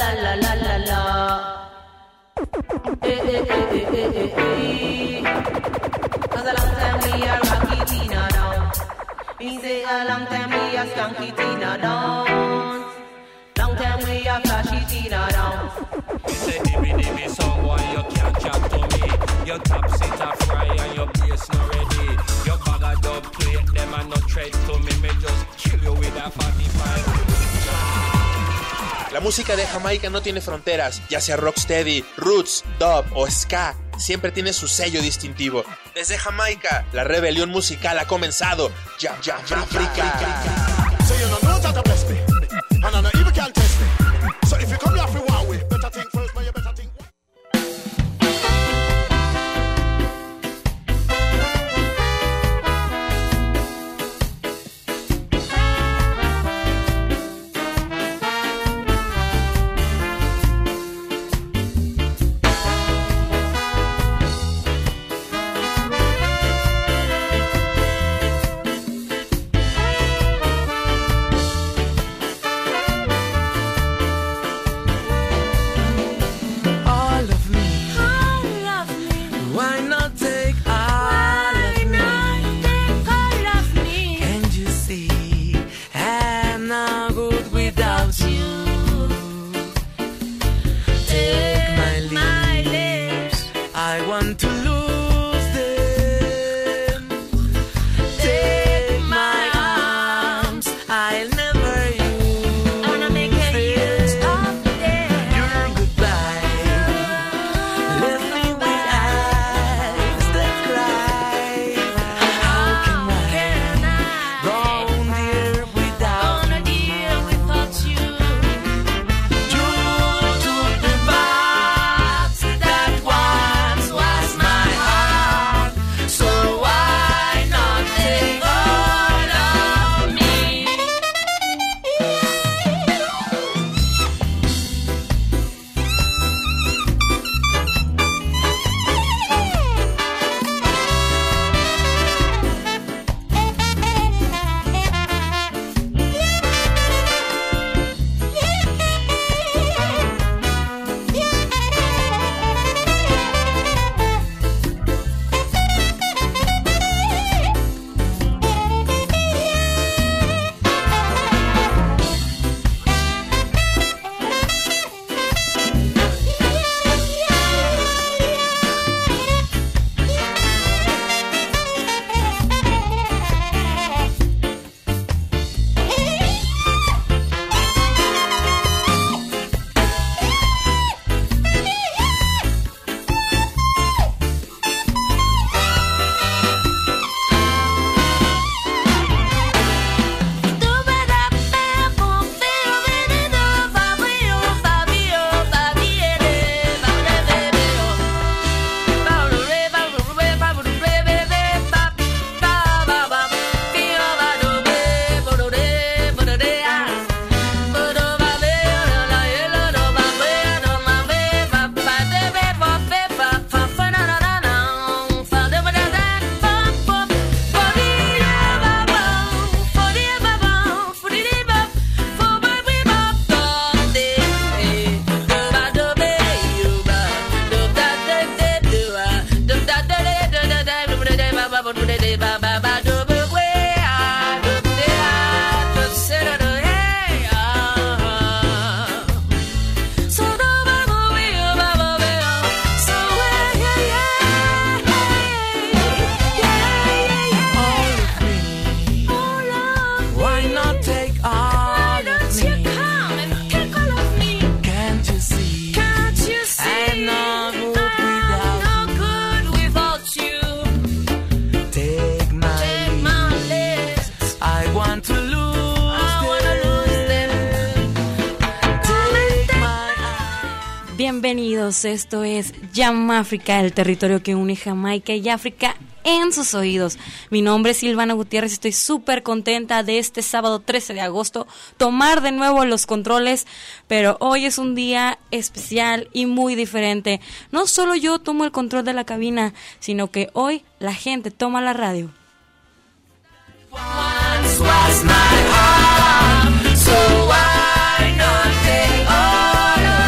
'Cause a long time we are rocky Tina down. Me say a long time we are skunky Tina down. Long time we are flashy Tina down. You say dimmy song, why you can't chat to me? Your top sit a fry and your bass not ready. Your bag of dub plate, them and no tread to me. Me just kill you with a 45. La música de Jamaica no tiene fronteras, ya sea rocksteady, roots, dub o ska, siempre tiene su sello distintivo. Desde Jamaica, la rebelión musical ha comenzado. Ya, África. So you know that to bless me, and I know even can't test me. So if you come here for one way, better think first, but you better think. Bienvenidos, esto es Jam África, el territorio que une Jamaica y África en sus oídos. Mi nombre es Silvana Gutiérrez y estoy súper contenta de este sábado 13 de agosto tomar de nuevo los controles, pero hoy es un día especial y muy diferente. No solo yo tomo el control de la cabina, sino que hoy la gente toma la radio. Once was my heart, so why not take all of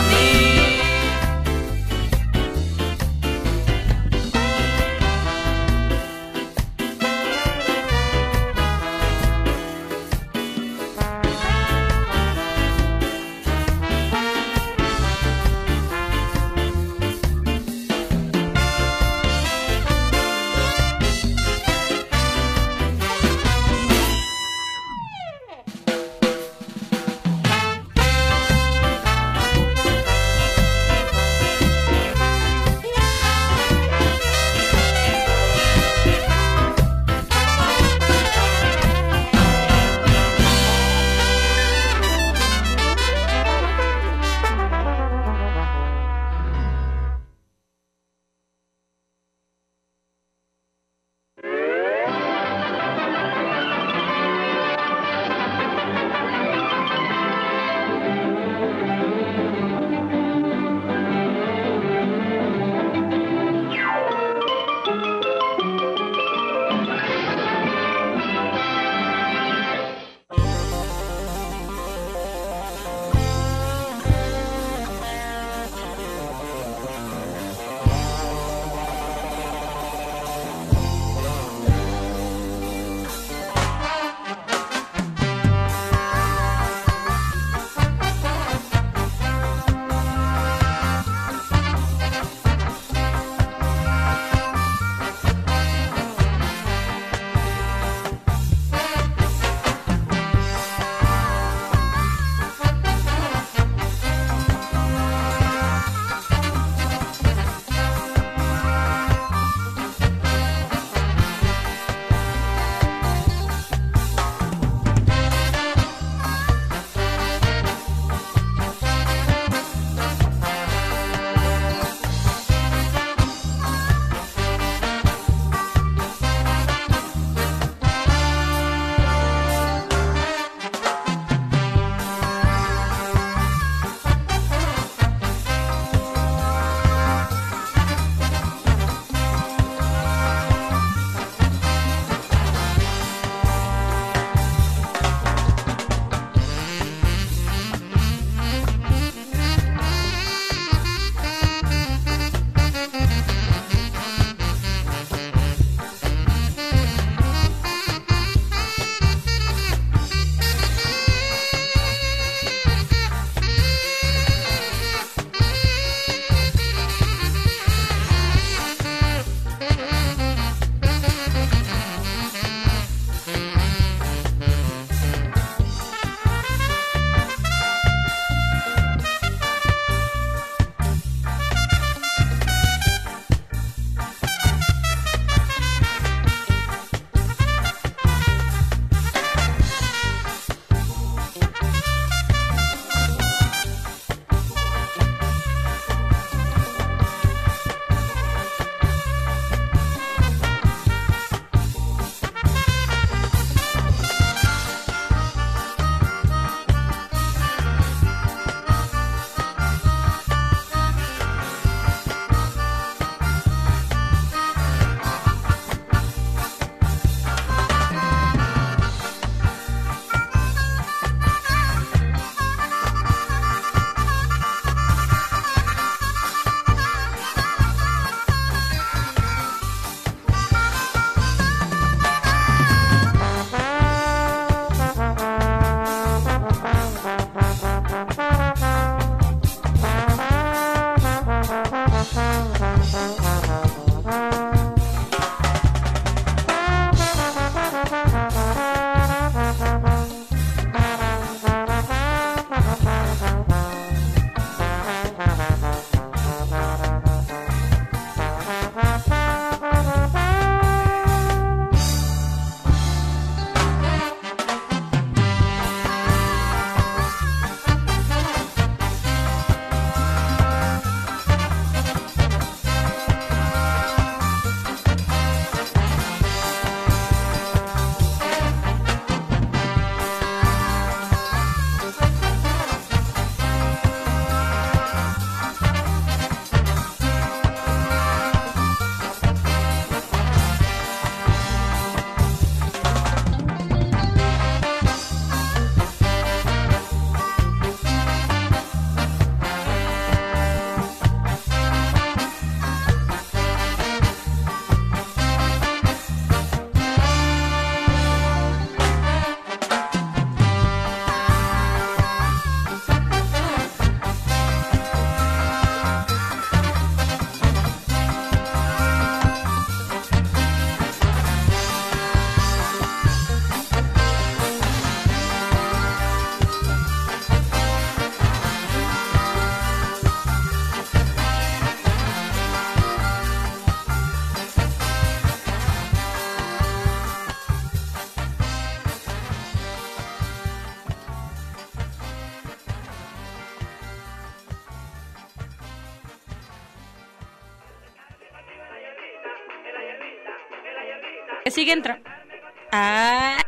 Que sigue entrando. Ah.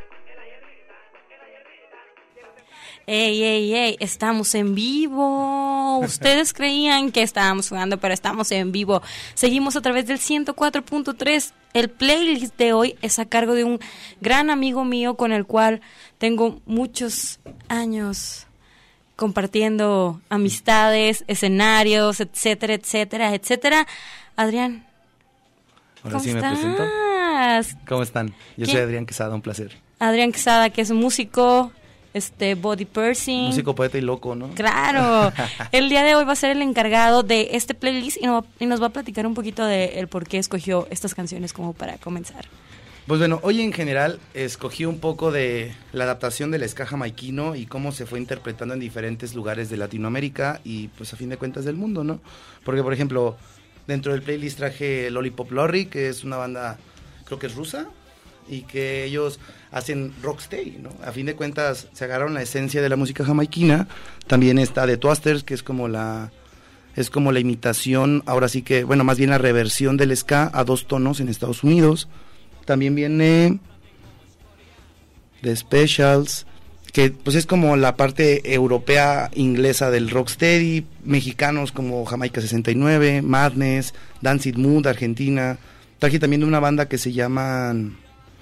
Ey, estamos en vivo. Ustedes creían que estábamos jugando, pero estamos en vivo. Seguimos a través del 104.3. El playlist de hoy es a cargo de un gran amigo mío con el cual tengo muchos años compartiendo amistades, escenarios, etcétera, etcétera, etcétera. Adrián, Ahora sí ¿cómo me presento. estás? ¿Cómo están? Yo soy Adrián Quesada, un placer. Adrián Quesada, que es músico, body piercing. Músico, poeta y loco, ¿no? Claro. El día de hoy va a ser el encargado de este playlist y nos va a platicar un poquito de el por qué escogió estas canciones como para comenzar. Pues bueno, hoy en general escogí un poco de la adaptación del ska jamaiquino y cómo se fue interpretando en diferentes lugares de Latinoamérica y pues a fin de cuentas del mundo, ¿no? Porque por ejemplo, dentro del playlist traje Lollipop Lorry, que es una banda, creo que es rusa, y que ellos hacen rocksteady, ¿no? A fin de cuentas se agarraron la esencia de la música jamaiquina. También está The Twasters, que es como la imitación, ahora sí que, bueno, más bien la reversión del ska a 2 tonos en Estados Unidos. También viene The Specials, que pues es como la parte europea inglesa del rocksteady. Mexicanos como Jamaica 69, Madness, Dancing Mood, Argentina. Traje también de una banda que se llaman...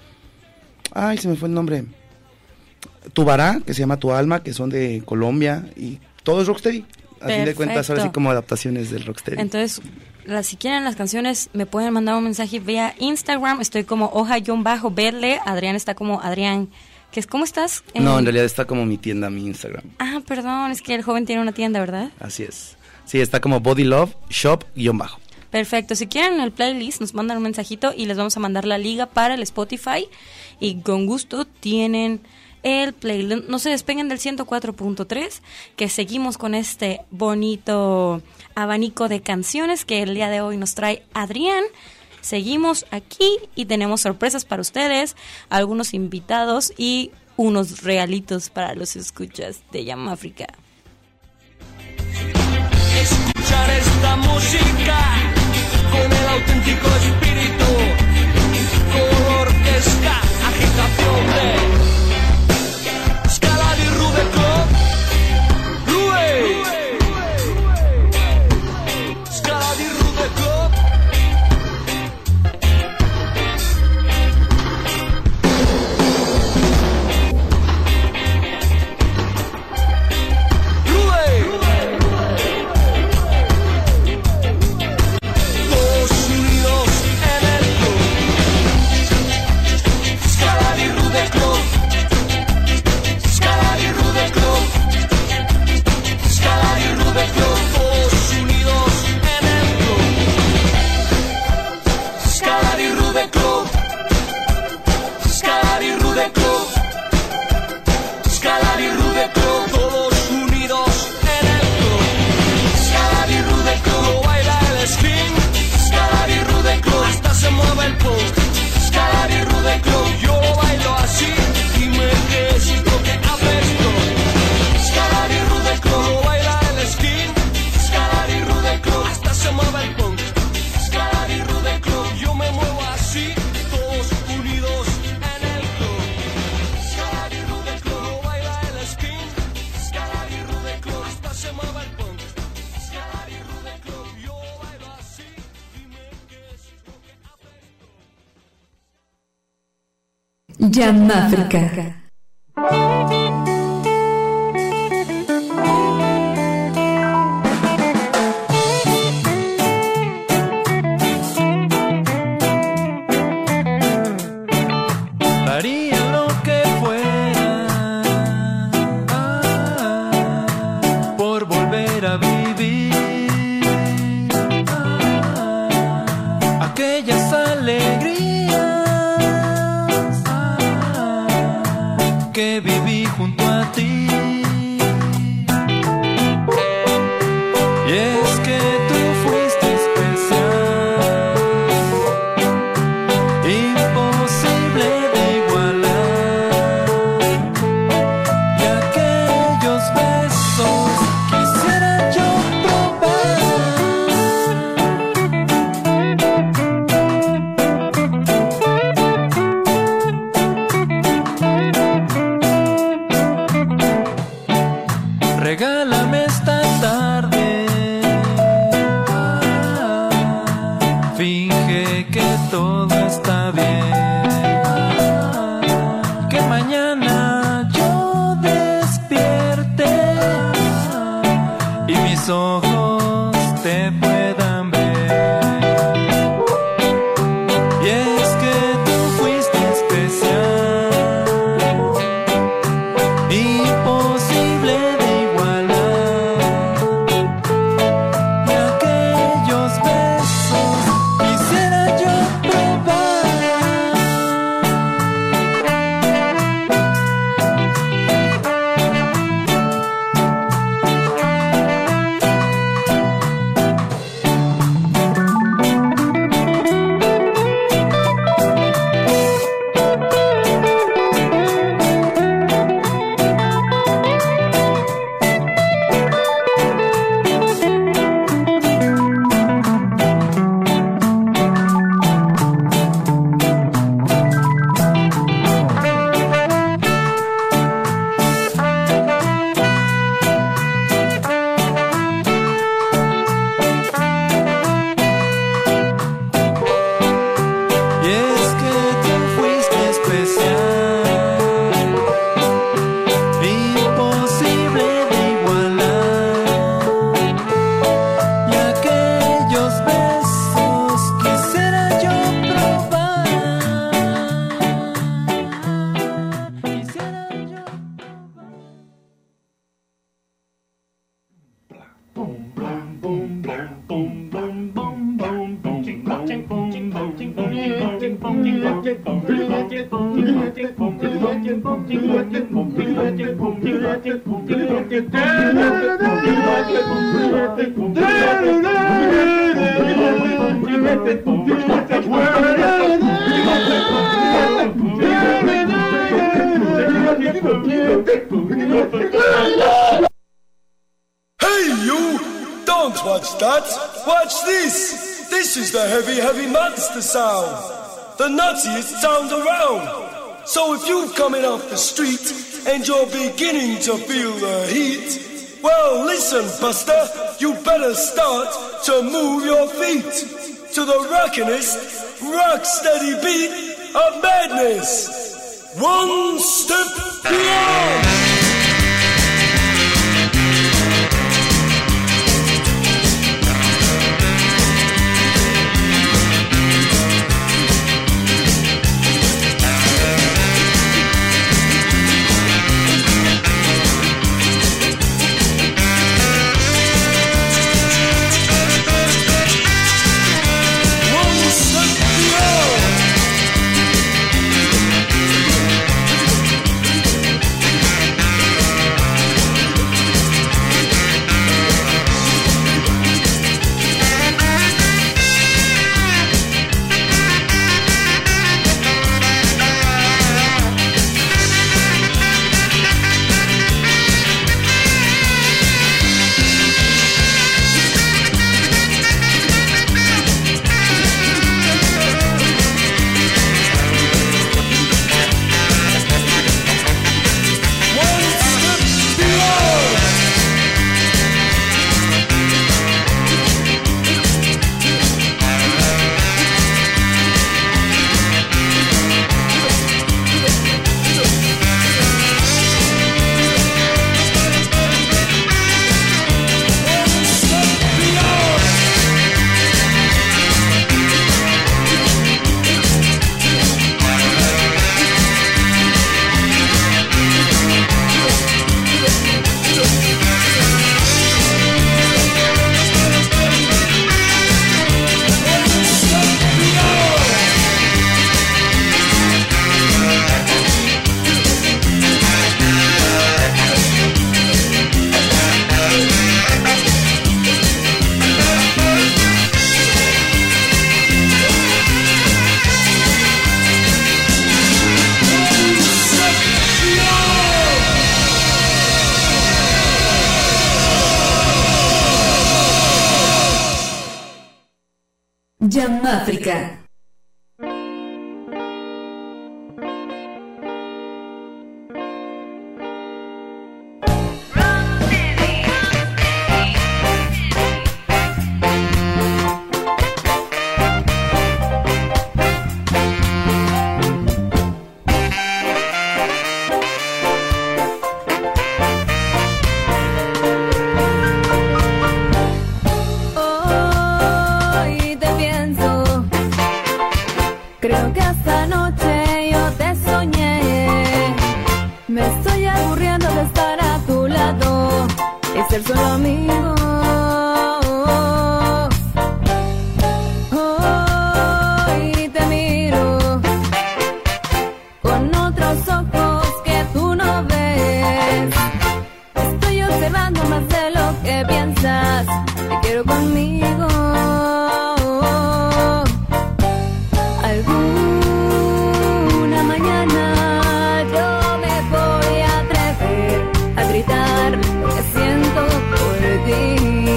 Ay, se me fue el nombre. Tubará, que se llama Tu Alma, que son de Colombia. Y todo es rocksteady. A fin de cuentas, ahora sí como adaptaciones del rocksteady. Entonces, si quieren las canciones, me pueden mandar un mensaje vía Instagram. Estoy como hoja-verle. Adrián está como Adrián. ¿Cómo estás? No, en realidad está como mi tienda, mi Instagram. Ah, perdón, es que el joven tiene una tienda, ¿verdad? Así es. Sí, está como Body Love Shop-bajo. Perfecto, si quieren el playlist nos mandan un mensajito y les vamos a mandar la liga para el Spotify y con gusto tienen el playlist. No se despeguen del 104.3, que seguimos con este bonito abanico de canciones que el día de hoy nos trae Adrián. Seguimos aquí y tenemos sorpresas para ustedes, algunos invitados y unos regalitos para los escuchas de Yamáfrica. Escuchar esta música con el auténtico espíritu, color que ska, agitación de Scala di Rube Club, Rube, Scala di Rube Club. Yamáfrica. Haría lo que fuera por volver a vivir aquellas alegrías mis ojos te puedan ver. Y es que tú fuiste especial, imposible de igualar. Y aquellos besos quisiera yo probar. Hey you! Don't watch that! Watch this! This is the heavy, heavy monster sound! The nuttiest sound around! So if you're coming off the street and you're beginning to feel the heat, well listen, Buster, you better start to move your feet to the rockinest, rock steady beat of madness. One step beyond! Jam África. ser solo amigos. Hoy te miro con otros ojos que tú no ves. Estoy observando más de lo que piensas. Te quiero conmigo. Alguna mañana yo me voy a atrever a gritar lo que siento por ti.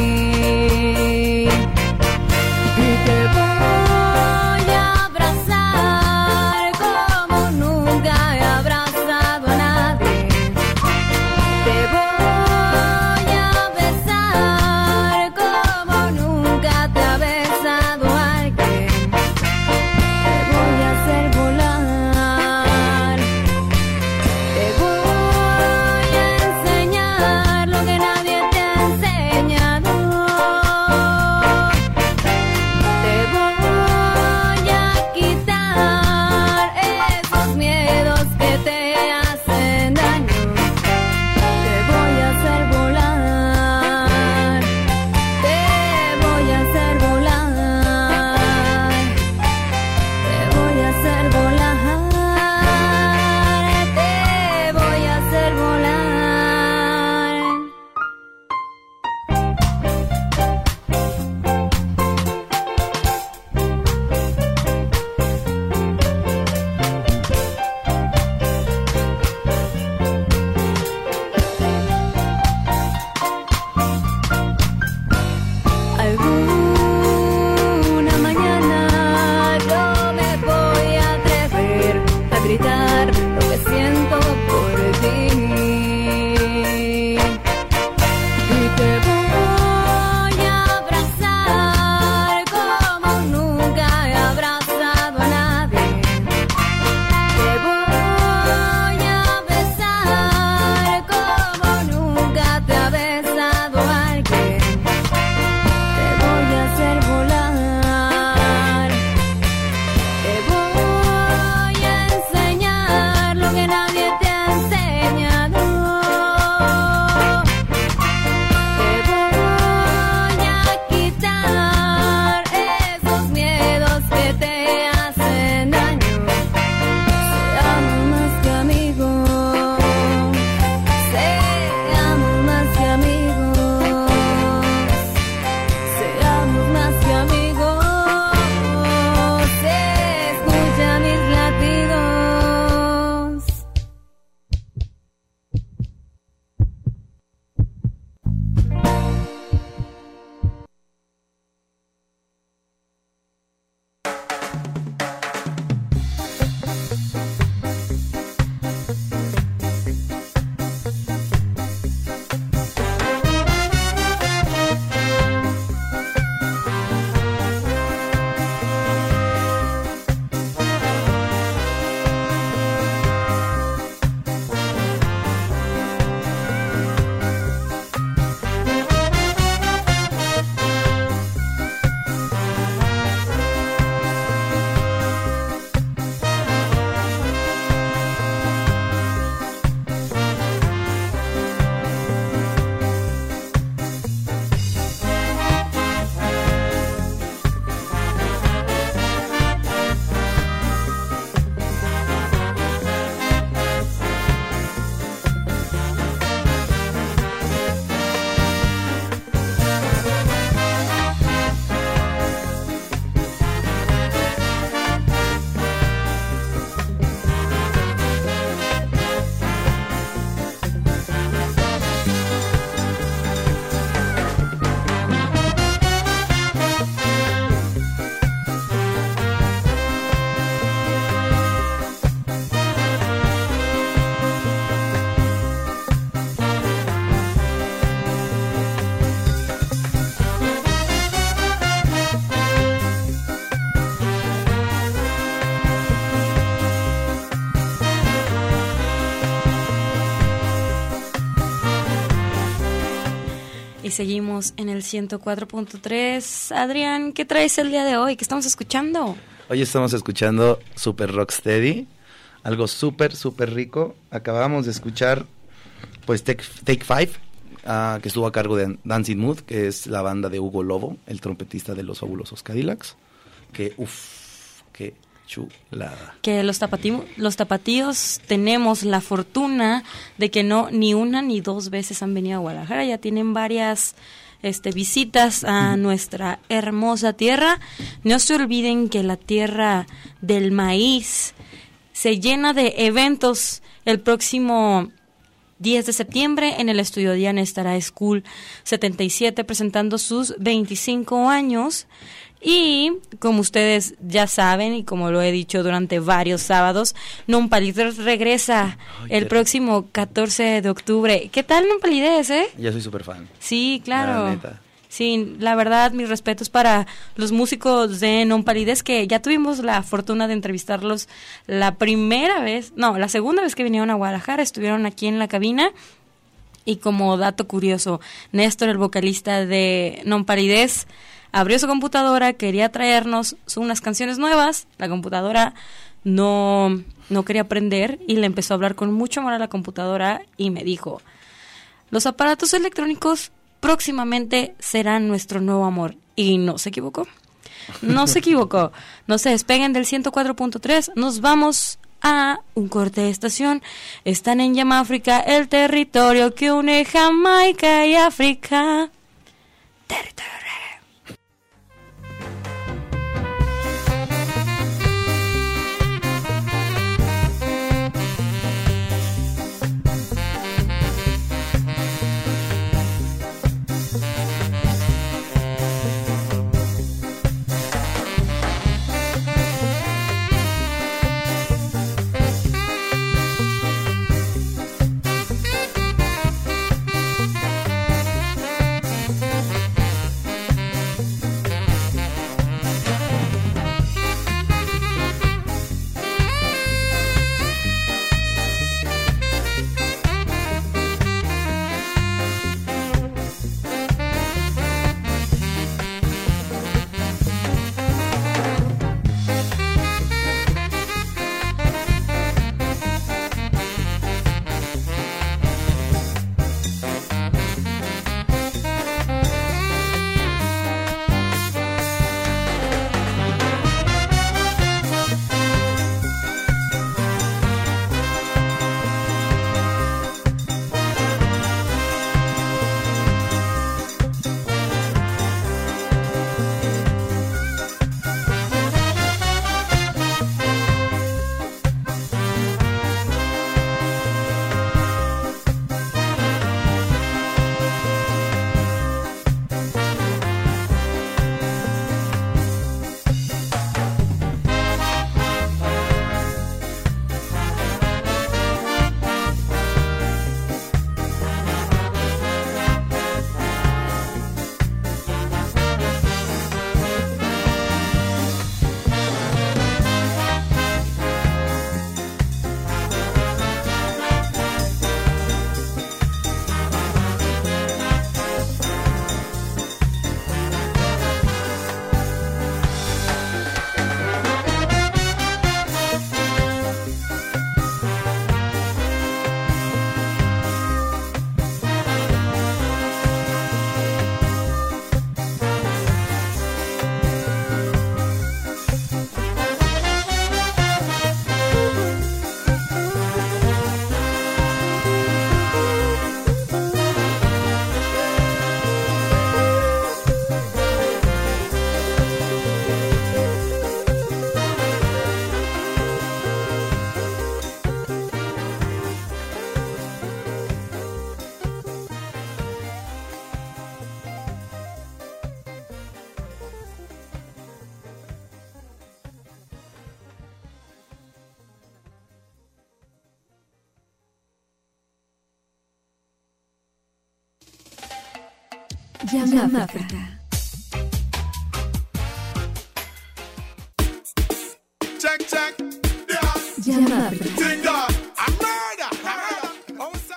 Y te voy a abrazar como nunca he abrazado a nadie. Te voy a besar como nunca te ha besado alguien. Te voy a hacer volar. Te voy a enseñar lo que nadie te ha enseñado. Te voy a quitar esos miedos que te hacen daño. Te voy a hacer volar. Te voy a hacer volar. Te voy a hacer volar. Te voy a hacer volar. Alguna mañana yo me voy a atrever a gritar lo que siento por ti. Y te voy a abrazar como nunca he abrazado a nadie. Te voy a besar como nunca te ha besado alguien. Te voy a hacer volar. Te voy a enseñar lo que nadie te ha enseñado. Te voy a quitar esos miedos que te hacen daño. Seamos más que amigos. Seamos más que amigos. Seamos más que amigos. Escucha mis latidos. Y seguimos en el 104.3. Adrián, ¿qué traes el día de hoy? ¿Qué estamos escuchando? Hoy estamos escuchando Super Rocksteady, algo súper rico. Acabamos de escuchar pues Take Five que estuvo a cargo de Dancing Mood, que es la banda de Hugo Lobo, el trompetista de los Fabulosos Cadillacs, que qué chulada. Que los tapatíos tenemos la fortuna de que no ni una ni dos veces han venido a Guadalajara, ya tienen varias visitas a nuestra hermosa tierra. No se olviden que la tierra del maíz se llena de eventos. El próximo 10 de septiembre en el Estudio Diana estará School 77 presentando sus 25 años. Y como ustedes ya saben y como lo he dicho durante varios sábados, Nonpalidez regresa el próximo 14 de octubre. ¿Qué tal Nonpalidez, Ya soy súper fan. Sí, claro. La neta. Sí, la verdad, mis respetos para los músicos de Nonpalidez, que ya tuvimos la fortuna de entrevistarlos la segunda vez que vinieron a Guadalajara, estuvieron aquí en la cabina. Y como dato curioso, Néstor, el vocalista de Nonpalidez, abrió su computadora, quería traernos unas canciones nuevas, la computadora no quería prender y le empezó a hablar con mucho amor a la computadora y me dijo, los aparatos electrónicos próximamente serán nuestro nuevo amor. Y no se equivocó. No se despeguen del 104.3, nos vamos a un corte de estación. Están en Yamáfrica, el territorio que une Jamaica y África. Territorio. Yamáfrica. Check, check. Yamáfrica. Ding dong. I'm murder. Oh, sir.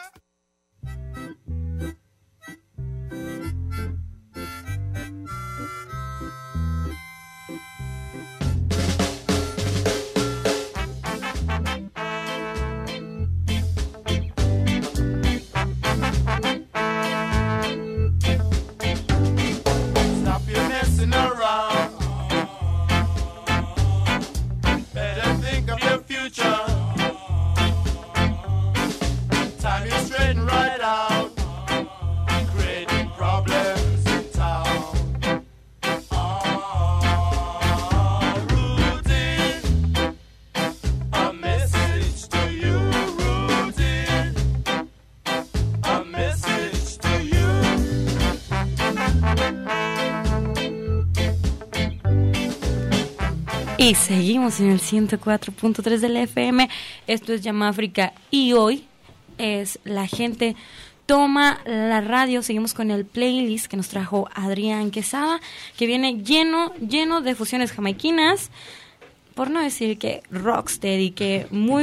Y seguimos en el 104.3 del FM. Esto es Yamáfrica y hoy es La Gente Toma la Radio. Seguimos con el playlist que nos trajo Adrián Quesada, que viene lleno de fusiones jamaiquinas, por no decir que rocksteady, que muy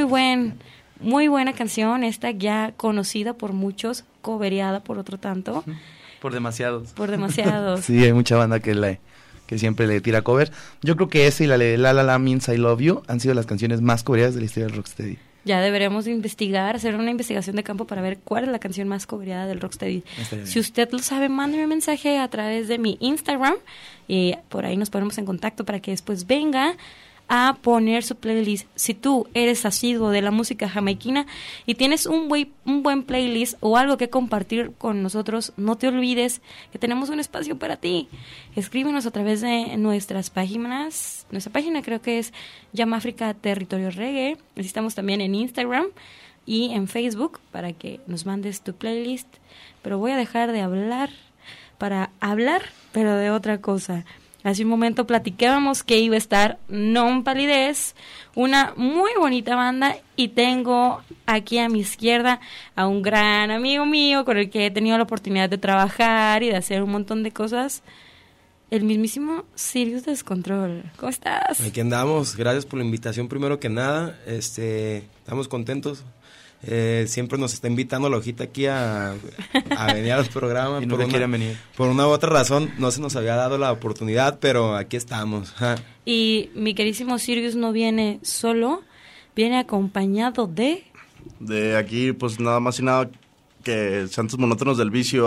buena canción, esta ya conocida por muchos, covereada por otro tanto. Por demasiados. Sí, hay mucha banda que siempre le tira cover. Yo creo que esa y la de La La La Means I Love You han sido las canciones más covereadas de la historia del rocksteady. Ya deberemos investigar, hacer una investigación de campo para ver cuál es la canción más covereada del rocksteady. Si usted lo sabe, mándeme un mensaje a través de mi Instagram y por ahí nos ponemos en contacto para que después venga a poner su playlist. Si tú eres asiduo de la música jamaiquina y tienes un buen playlist o algo que compartir con nosotros, no te olvides que tenemos un espacio para ti. Escríbenos a través de nuestras páginas. Nuestra página creo que es Yamáfrica Territorio Reggae. Estamos también en Instagram y en Facebook para que nos mandes tu playlist. Pero voy a dejar de hablar para hablar, pero de otra cosa. Hace un momento platicábamos que iba a estar Non Palidez, una muy bonita banda, y tengo aquí a mi izquierda a un gran amigo mío con el que he tenido la oportunidad de trabajar y de hacer un montón de cosas, el mismísimo Sirius Descontrol. ¿Cómo estás? Aquí andamos, gracias por la invitación primero que nada, estamos contentos. Siempre nos está invitando la hojita aquí a venir a los programas. Y no quieren venir. Por una u otra razón no se nos había dado la oportunidad, pero aquí estamos. Y mi queridísimo Sirius no viene solo, viene acompañado de... De aquí, pues nada más y nada que Santos Monótonos del Vicio,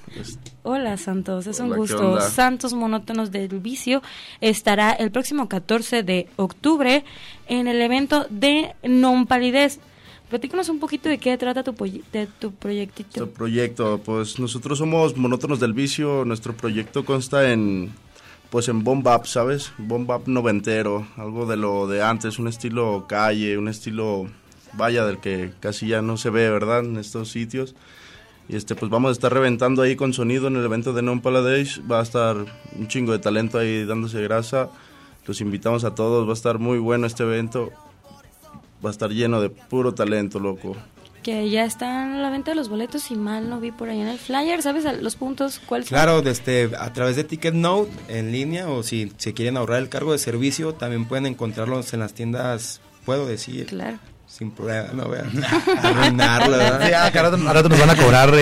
Hola Santos, es Hola, un gusto. ¿qué onda? Santos Monótonos del Vicio estará el próximo 14 de octubre en el evento de Non Palidez. Platícanos un poquito de qué trata tu proyectito. Nuestro proyecto, pues nosotros somos Monótonos del Vicio. Nuestro proyecto consta en bomb bap, ¿sabes? Bomb bap noventero, algo de lo de antes, un estilo calle, un estilo, vaya, del que casi ya no se ve, ¿verdad? En estos sitios. Y pues vamos a estar reventando ahí con sonido en el evento de Non Palidez. Va a estar un chingo de talento ahí dándose grasa. Los invitamos a todos, va a estar muy bueno este evento. Va a estar lleno de puro talento, loco. Que ya están a la venta de los boletos, si mal no vi por ahí en el flyer, ¿sabes los puntos? ¿Cuáles son? Claro, a través de Ticketnote en línea, o si se quieren ahorrar el cargo de servicio, también pueden encontrarlos en las tiendas, puedo decir. Claro. Sin problema, no vean. Arruinarlo, ¿verdad? Sí, ahora nos van a cobrar,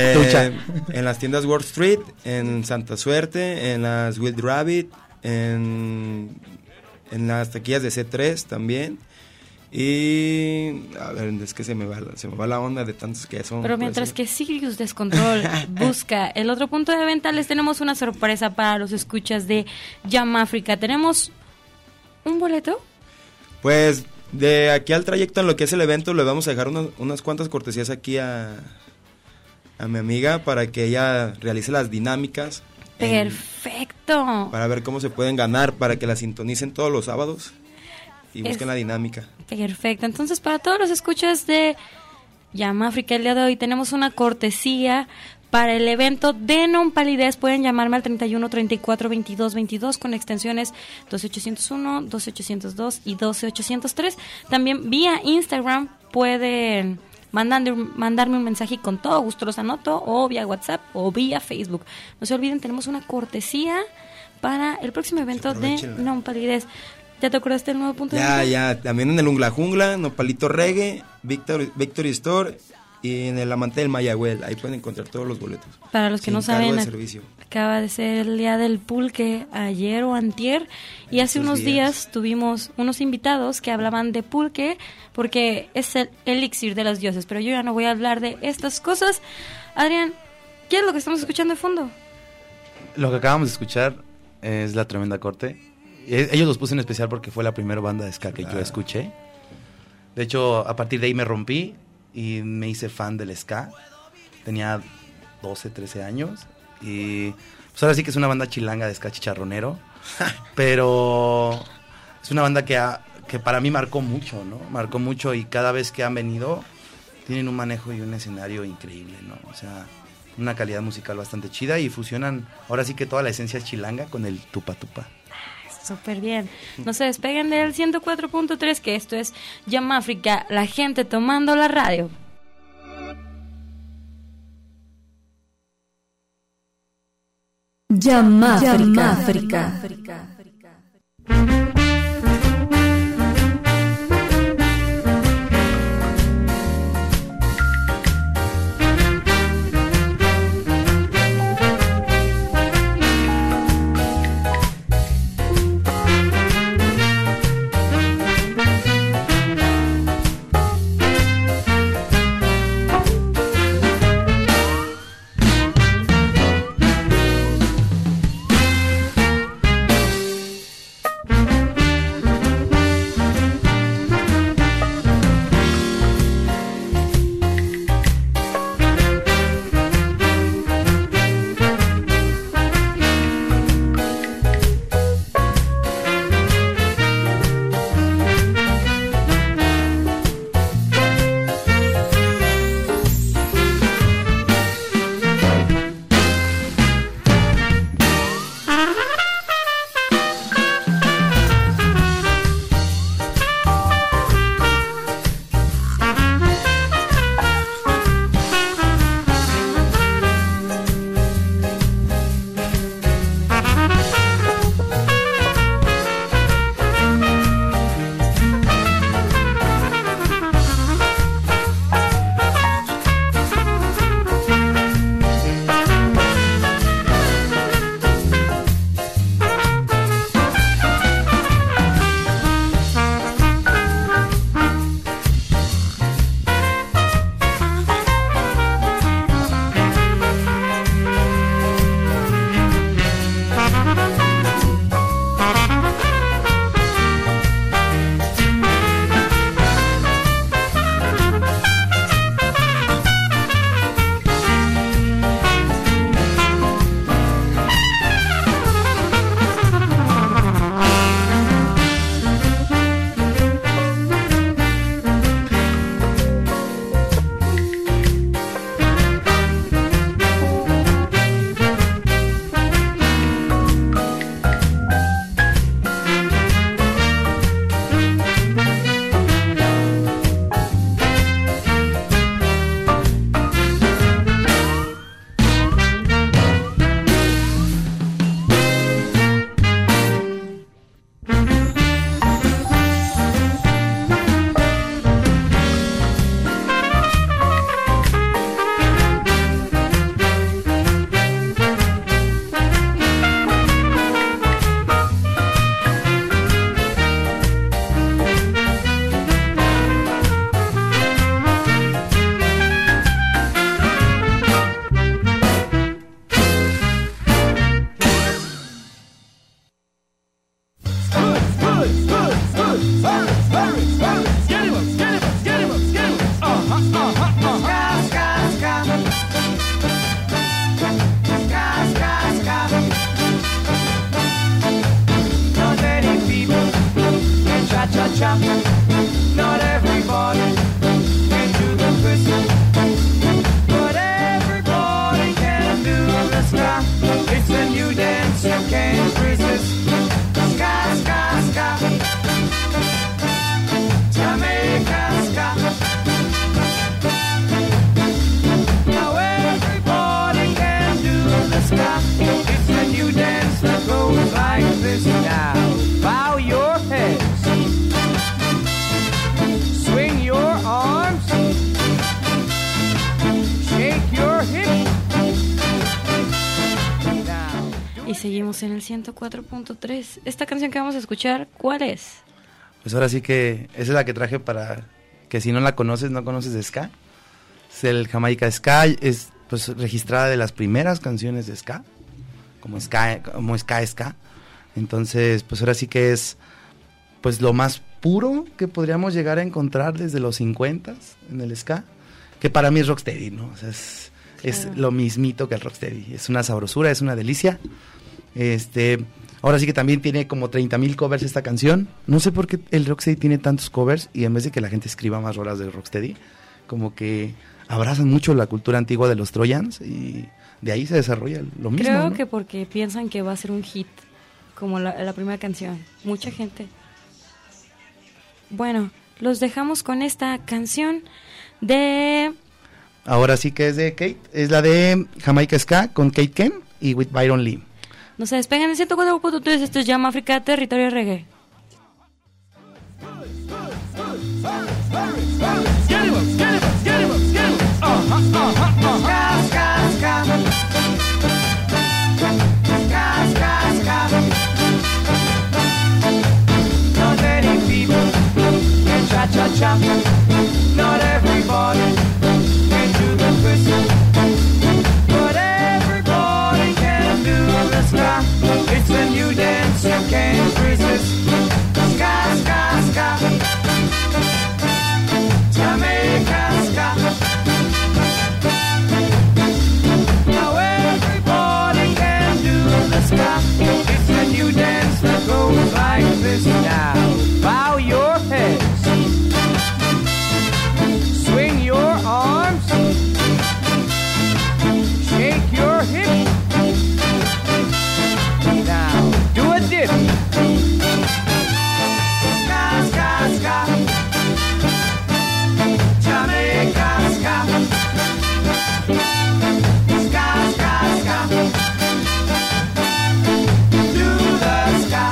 en las tiendas Wall Street, en Santa Suerte, en las Wild Rabbit, en las taquillas de C3 también. Y a ver, es que se me va la onda de tantos que son. Pero mientras que Sirius Descontrol busca el otro punto de venta, les tenemos una sorpresa para los escuchas de Yamáfrica. ¿Tenemos un boleto? Pues de aquí al trayecto en lo que es el evento le vamos a dejar unas cuantas cortesías aquí a mi amiga para que ella realice las dinámicas. Perfecto. Para ver cómo se pueden ganar, para que la sintonicen todos los sábados y busquen la dinámica. Perfecto. Entonces, para todos los escuchas de Yamáfrica, el día de hoy tenemos una cortesía para el evento de Non Palidez. Pueden llamarme al 31 34 22 22 con extensiones 12801, 12802 y 12803. También vía Instagram pueden mandarme un mensaje y con todo gusto los anoto, o vía WhatsApp o vía Facebook. No se olviden, tenemos una cortesía para el próximo evento de Non Palidez. ¿Ya te acordaste del nuevo punto de vista? Ya, también en el Ungla Jungla, Nopalito Reggae, Victory Store y en el Amante del Mayagüel. Ahí pueden encontrar todos los boletos. Para los que no saben, de acaba de ser el día del pulque ayer o antier, y hace unos días tuvimos unos invitados que hablaban de pulque porque es el elixir de los dioses, pero yo ya no voy a hablar de estas cosas. Adrián, ¿qué es lo que estamos escuchando de fondo? Lo que acabamos de escuchar es La Tremenda Corte. Ellos los puse en especial porque fue la primera banda de ska que yo escuché. De hecho, a partir de ahí me rompí y me hice fan del ska. Tenía 12, 13 años. Y pues ahora sí que es una banda chilanga de ska chicharronero. Pero es una banda que para mí marcó mucho, ¿no? Marcó mucho, y cada vez que han venido tienen un manejo y un escenario increíble, ¿no? O sea, una calidad musical bastante chida, y fusionan ahora sí que toda la esencia chilanga con el tupa tupa. Súper bien. No se despeguen del 104.3, que esto es Yamáfrica, la gente tomando la radio. Yamáfrica. Not everybody can do the whistle, but everybody can do the ska. It's a new dance you can't resist. Ska, ska, ska. Jamaica ska. Now everybody can do the ska. It's a new dance that goes like this. Now bow your heads. Swing your arms, shake your hips. Y seguimos en el 104.3. Esta canción que vamos a escuchar, ¿cuál es? Pues ahora sí que esa es la que traje para que si no la conoces, no conoces de ska. Es el Jamaica Ska, es pues registrada de las primeras canciones de ska, como ska. Entonces, pues ahora sí que es pues lo más puro que podríamos llegar a encontrar desde los 50s en el ska, que para mí es rocksteady, ¿no? O sea, es lo mismito que el rocksteady, es una sabrosura, es una delicia. Ahora sí que también tiene como 30,000 covers esta canción. No sé por qué el rocksteady tiene tantos covers, y en vez de que la gente escriba más rolas de rocksteady, como que abrazan mucho la cultura antigua de los Trojans y de ahí se desarrolla lo mismo. Creo ¿no? que porque piensan que va a ser un hit. como la primera canción. Mucha gente. Bueno, los dejamos con esta canción de... Ahora sí que es de Kate, es la de Jamaica Ska con Kate Ken y with Byron Lee. No se despeguen en 104.3, esto es Llama África, territorio reggae. Not many people can cha-cha-cha. Not everybody can do the whistle, but everybody can do the ska. It's a new dance you can't resist. Ska, ska, ska. Jamaica ska. Now everybody can do the ska. It's a new dance that goes like this. Now bow your heads, swing your arms, shake your hips. Now do a dip. Ska, ska, ska. Jamaica ska. Ska, ska, ska. Do the ska.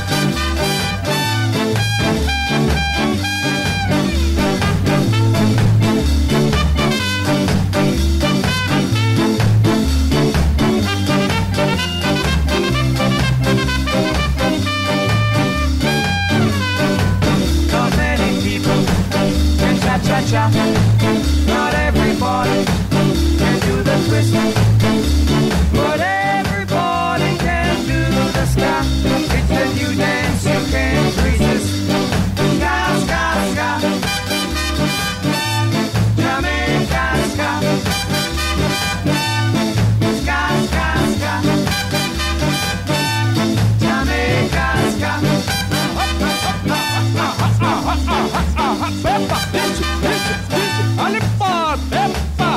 Not many people can cha-cha-cha. Not everybody can do the twist, but everybody can do the ska. It's a new dance you can't resist. Ska, ska, ska. Jamaica ska. Ska, ska, ska. Jamaica ska. Peppa, Alippa, Peppa.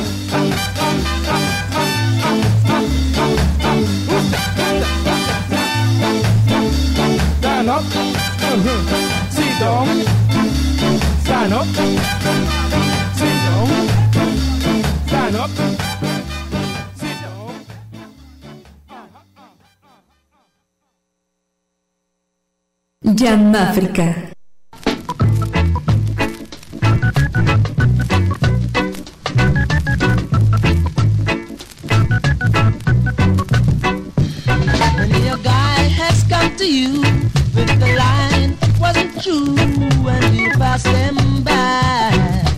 Stand up, sit down, stand up, sit down, stand up, sit down. Llama África. When your guy has come to you with the line wasn't true, and you pass them by,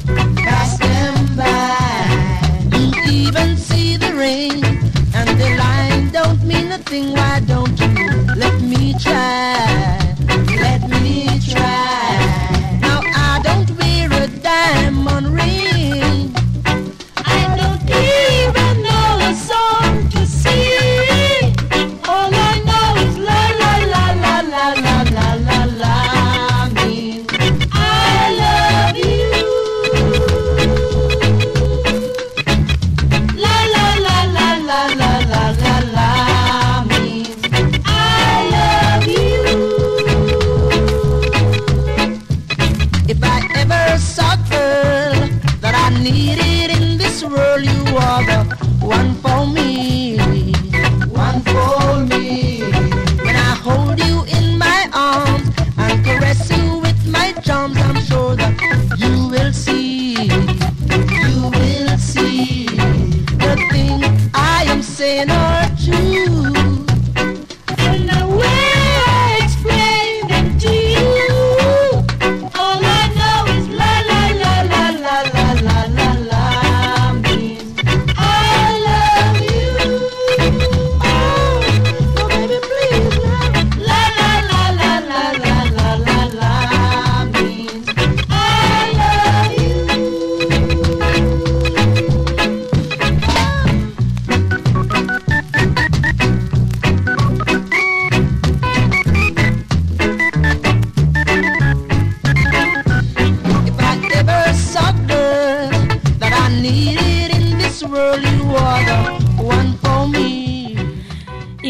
you even see the rain, and the line don't mean nothing. Why don't you let me try? Let me try. Now I don't wear a diamond ring. I don't even know a song to sing. All I know is la la la la la la la la la. Mean I love you. La la la la la la la la la. Mean I love you.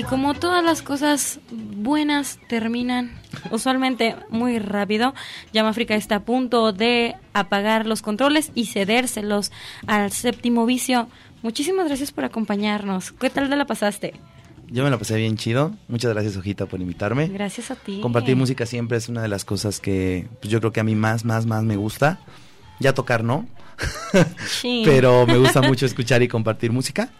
como todas las cosas buenas terminan usualmente muy rápido, Yamáfrica está a punto de apagar los controles y cedérselos al séptimo vicio. Muchísimas gracias por acompañarnos. ¿Qué tal te la pasaste? Yo me la pasé bien chido. Muchas gracias, Hojita, por invitarme. Gracias a ti. Compartir música siempre es una de las cosas que pues, yo creo que a mí más me gusta. Ya tocar no, Sí. pero me gusta mucho escuchar y compartir música.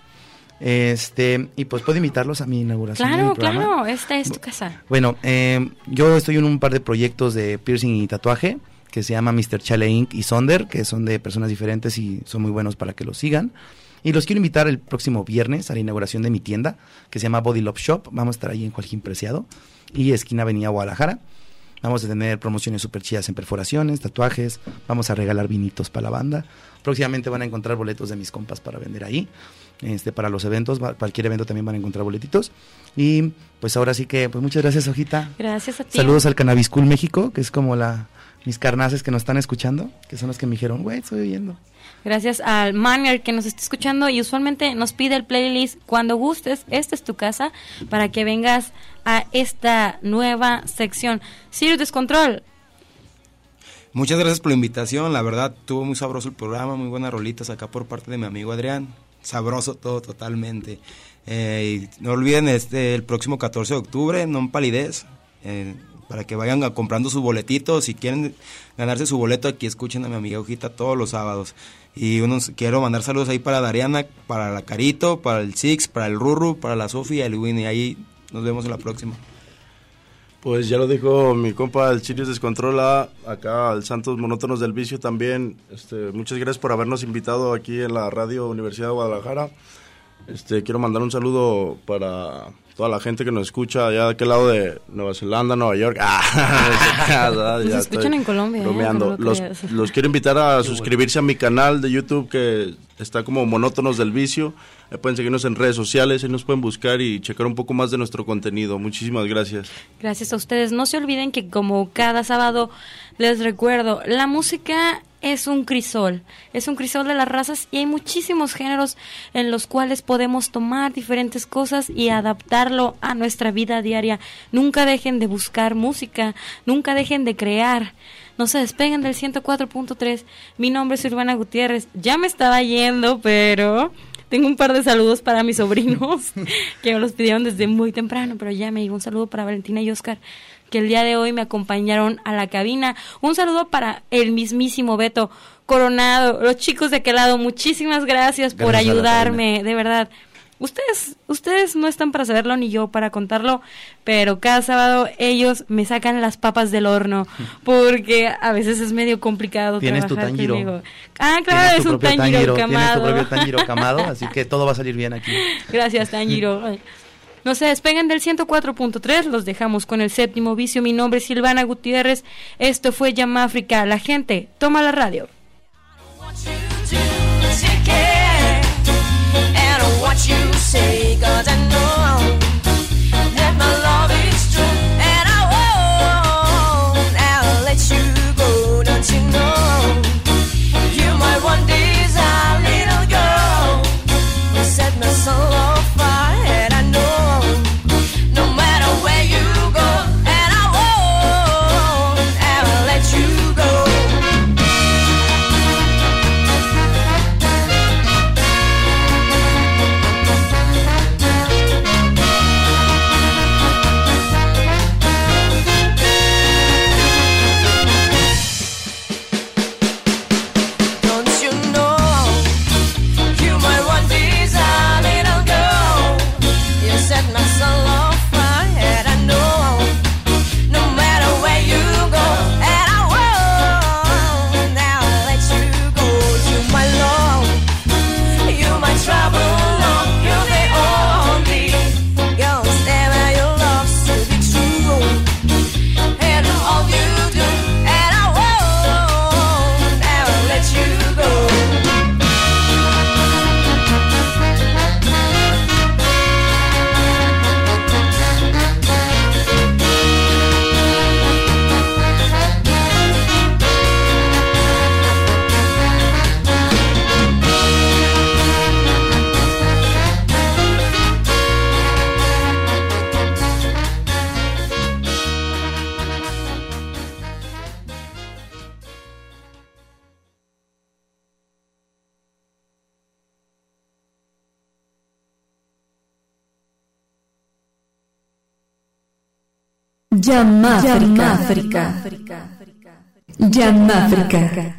Y pues puedo invitarlos a mi inauguración. de mi programa. Claro, esta es tu casa. Bueno, yo estoy en un par de proyectos de piercing y tatuaje que se llama Mr. Chale Inc. y Sonder, que son de personas diferentes y son muy buenos para que los sigan. Y los quiero invitar el próximo viernes a la inauguración de mi tienda, que se llama Body Love Shop. Vamos a estar ahí en Joaquín Preciado y esquina Avenida Guadalajara. Vamos a tener promociones súper chidas en perforaciones, tatuajes. Vamos a regalar vinitos para la banda. Próximamente van a encontrar boletos de mis compas para vender ahí. Para los eventos, cualquier evento también van a encontrar boletitos. Y pues ahora sí que, pues muchas gracias, Hojita. Gracias a ti. Saludos al Cannabis Cool México, que es como mis carnaces que nos están escuchando, que son los que me dijeron, güey, estoy oyendo. Gracias al Manier que nos está escuchando y usualmente nos pide el playlist cuando gustes. Esta es tu casa para que vengas a esta nueva sección. Sirius Descontrol. Muchas gracias por la invitación, la verdad estuvo muy sabroso el programa, muy buenas rolitas acá por parte de mi amigo Adrián, sabroso todo totalmente. Y no olviden el próximo 14 de octubre, Non Palidez, para que vayan comprando sus boletitos, si quieren ganarse su boleto aquí escuchen a mi amiga Hojita todos los sábados. Y quiero mandar saludos ahí para Dariana, para la Carito, para el Six, para el Rurru, para la Sofía y el Winnie, ahí nos vemos en la próxima. Pues ya lo dijo mi compa el Sirius Descontrola, acá al Santos Monótonos del Vicio también. Muchas gracias por habernos invitado aquí en la Radio Universidad de Guadalajara. Quiero mandar un saludo para toda la gente que nos escucha allá de aquel lado de Nueva Zelanda, Nueva York. Nos escuchan en Colombia. Bromeando. Los quiero invitar a suscribirse a mi canal de YouTube que está como Monótonos del Vicio. Pueden seguirnos en redes sociales, ahí nos pueden buscar y checar un poco más de nuestro contenido. Muchísimas gracias. Gracias a ustedes. No se olviden que como cada sábado les recuerdo, la música es un crisol de las razas y hay muchísimos géneros en los cuales podemos tomar diferentes cosas y adaptarlo a nuestra vida diaria. Nunca dejen de buscar música, nunca dejen de crear. No se despeguen del 104.3. Mi nombre es Silvana Gutiérrez. Ya me estaba yendo, pero tengo un par de saludos para mis sobrinos que me los pidieron desde muy temprano, pero ya me llegó un saludo para Valentina y Oscar, que el día de hoy me acompañaron a la cabina. Un saludo para el mismísimo Beto Coronado, los chicos de aquel lado, muchísimas gracias por ayudarme, de verdad. Ustedes no están para saberlo ni yo para contarlo, pero cada sábado ellos me sacan las papas del horno, porque a veces es medio complicado ¿Tienes trabajar tu Tanjiro? Conmigo. Claro, es un Tanjiro camado. Tienes tu propio Tanjiro camado, así que todo va a salir bien aquí. Gracias, Tanjiro. No se despeguen del 104.3, los dejamos con el séptimo vicio. Mi nombre es Silvana Gutiérrez, esto fue Yamáfrica. La gente, toma la radio. What you say, 'cause I know that my love is true, and I won't I'll let you go, don't you know? You might one desire, little girl, you set my soul on fire, and I know no matter where you go, and I won't I'll let you go. Yamáfrica. Yamáfrica.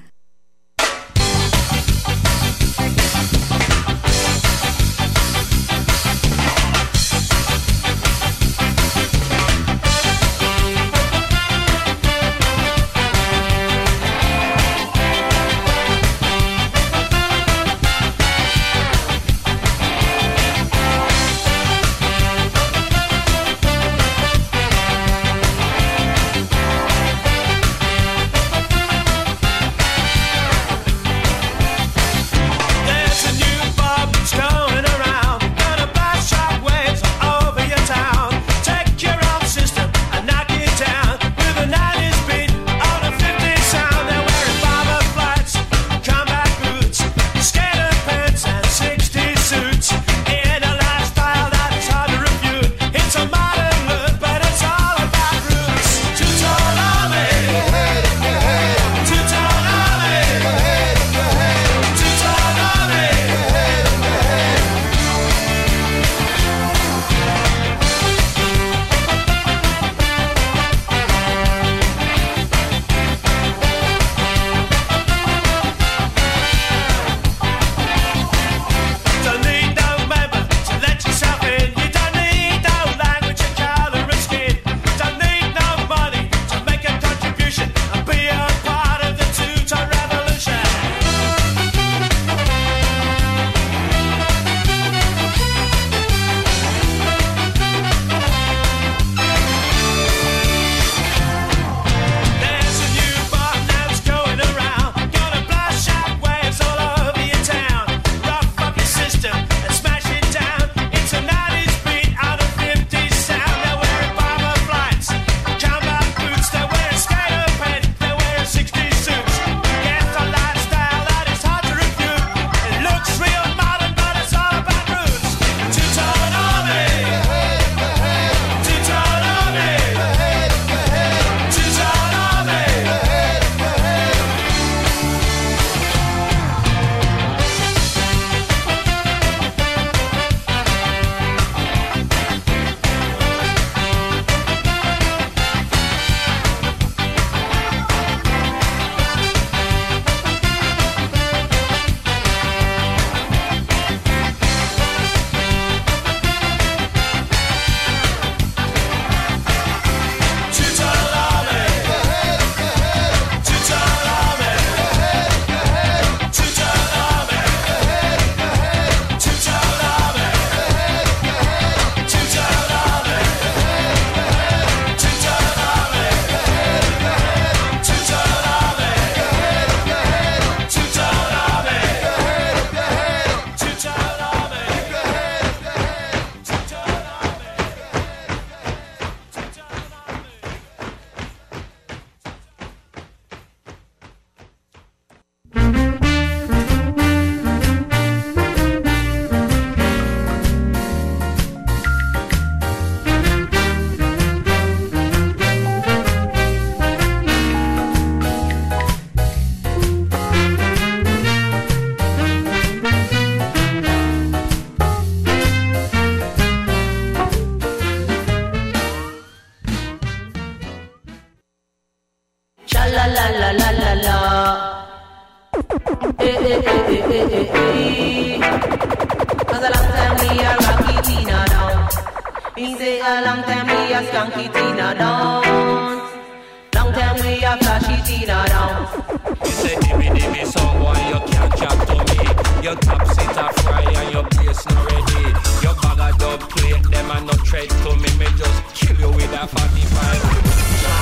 Cause a long time we a rocky Tina down. Me say a long time we a skunky Tina down. Long time we a flashy Tina down. You say dimmy song why you can't chat to me. Your top sit a fry and your bass not ready. Your bag a dub plate, them a no tread to me. Me just kill you with a 45.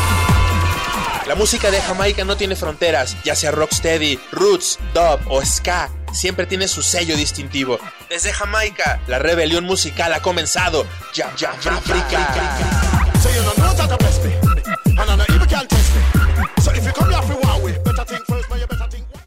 La música de Jamaica no tiene fronteras, ya sea rocksteady, roots, dub o ska, siempre tiene su sello distintivo. Desde Jamaica, la rebelión musical ha comenzado. Jamaica. So you know that I bless me, and I know even can't test me. So if you come here for one way,